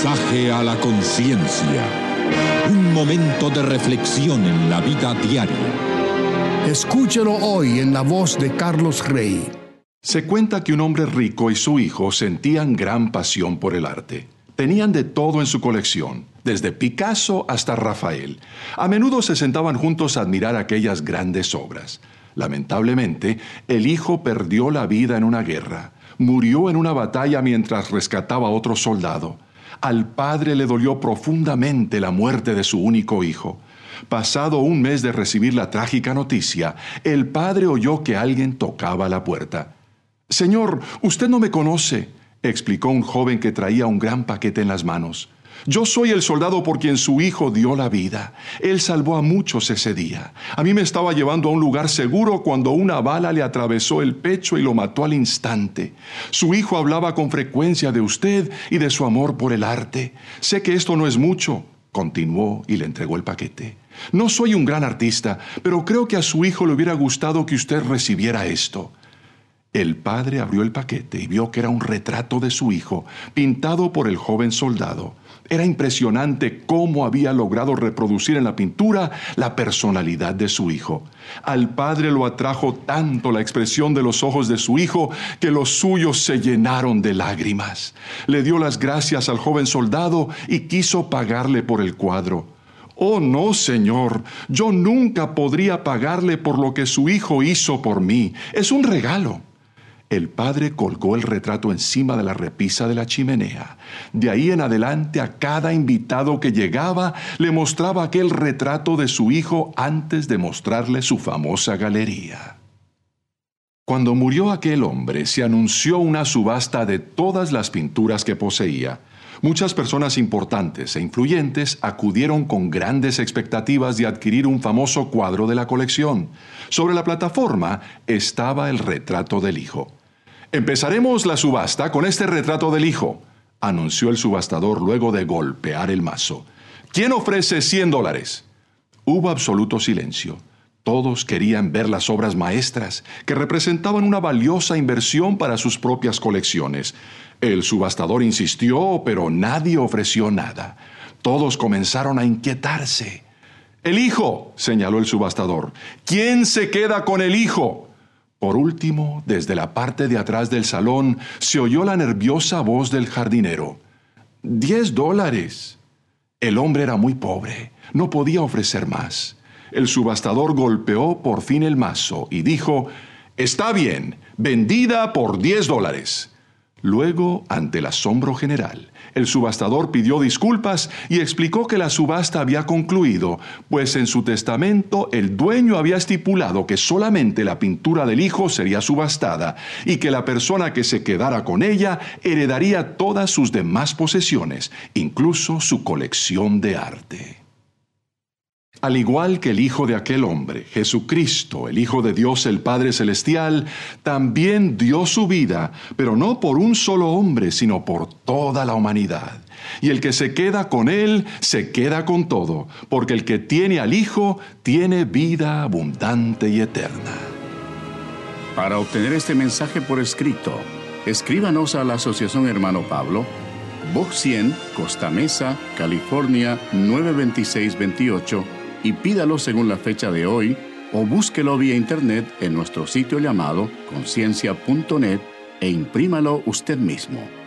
Mensaje a la conciencia. Un momento de reflexión en la vida diaria. Escúchelo hoy en la voz de Carlos Rey. Se cuenta que un hombre rico y su hijo sentían gran pasión por el arte. Tenían de todo en su colección, desde Picasso hasta Rafael. A menudo se sentaban juntos a admirar aquellas grandes obras. Lamentablemente, el hijo perdió la vida en una guerra. Murió en una batalla mientras rescataba a otro soldado. Al padre le dolió profundamente la muerte de su único hijo. Pasado un mes de recibir la trágica noticia, el padre oyó que alguien tocaba la puerta. «Señor, usted no me conoce», explicó un joven que traía un gran paquete en las manos. «Yo soy el soldado por quien su hijo dio la vida. Él salvó a muchos ese día. A mí me estaba llevando a un lugar seguro cuando una bala le atravesó el pecho y lo mató al instante. Su hijo hablaba con frecuencia de usted y de su amor por el arte. Sé que esto no es mucho», continuó y le entregó el paquete. «No soy un gran artista, pero creo que a su hijo le hubiera gustado que usted recibiera esto». El padre abrió el paquete y vio que era un retrato de su hijo, pintado por el joven soldado. Era impresionante cómo había logrado reproducir en la pintura la personalidad de su hijo. Al padre lo atrajo tanto la expresión de los ojos de su hijo que los suyos se llenaron de lágrimas. Le dio las gracias al joven soldado y quiso pagarle por el cuadro. «Oh, no, señor, yo nunca podría pagarle por lo que su hijo hizo por mí. Es un regalo». El padre colgó el retrato encima de la repisa de la chimenea. De ahí en adelante, a cada invitado que llegaba, le mostraba aquel retrato de su hijo antes de mostrarle su famosa galería. Cuando murió aquel hombre, se anunció una subasta de todas las pinturas que poseía. Muchas personas importantes e influyentes acudieron con grandes expectativas de adquirir un famoso cuadro de la colección. Sobre la plataforma estaba el retrato del hijo. «Empezaremos la subasta con este retrato del hijo», anunció el subastador luego de golpear el mazo. «¿Quién ofrece $100? Hubo absoluto silencio. Todos querían ver las obras maestras, que representaban una valiosa inversión para sus propias colecciones. El subastador insistió, pero nadie ofreció nada. Todos comenzaron a inquietarse. «El hijo», señaló el subastador. «¿Quién se queda con el hijo?» Por último, desde la parte de atrás del salón, se oyó la nerviosa voz del jardinero. $10. El hombre era muy pobre, no podía ofrecer más. El subastador golpeó por fin el mazo y dijo: «Está bien, vendida por $10. Luego, ante el asombro general, el subastador pidió disculpas y explicó que la subasta había concluido, pues en su testamento el dueño había estipulado que solamente la pintura del hijo sería subastada y que la persona que se quedara con ella heredaría todas sus demás posesiones, incluso su colección de arte». Al igual que el hijo de aquel hombre, Jesucristo, el Hijo de Dios el Padre Celestial, también dio su vida, pero no por un solo hombre, sino por toda la humanidad. Y el que se queda con Él, se queda con todo, porque el que tiene al Hijo, tiene vida abundante y eterna. Para obtener este mensaje por escrito, escríbanos a la Asociación Hermano Pablo, Box 100, Costa Mesa, California, 92628, y pídalo según la fecha de hoy, o búsquelo vía internet en nuestro sitio llamado conciencia.net e imprímalo usted mismo.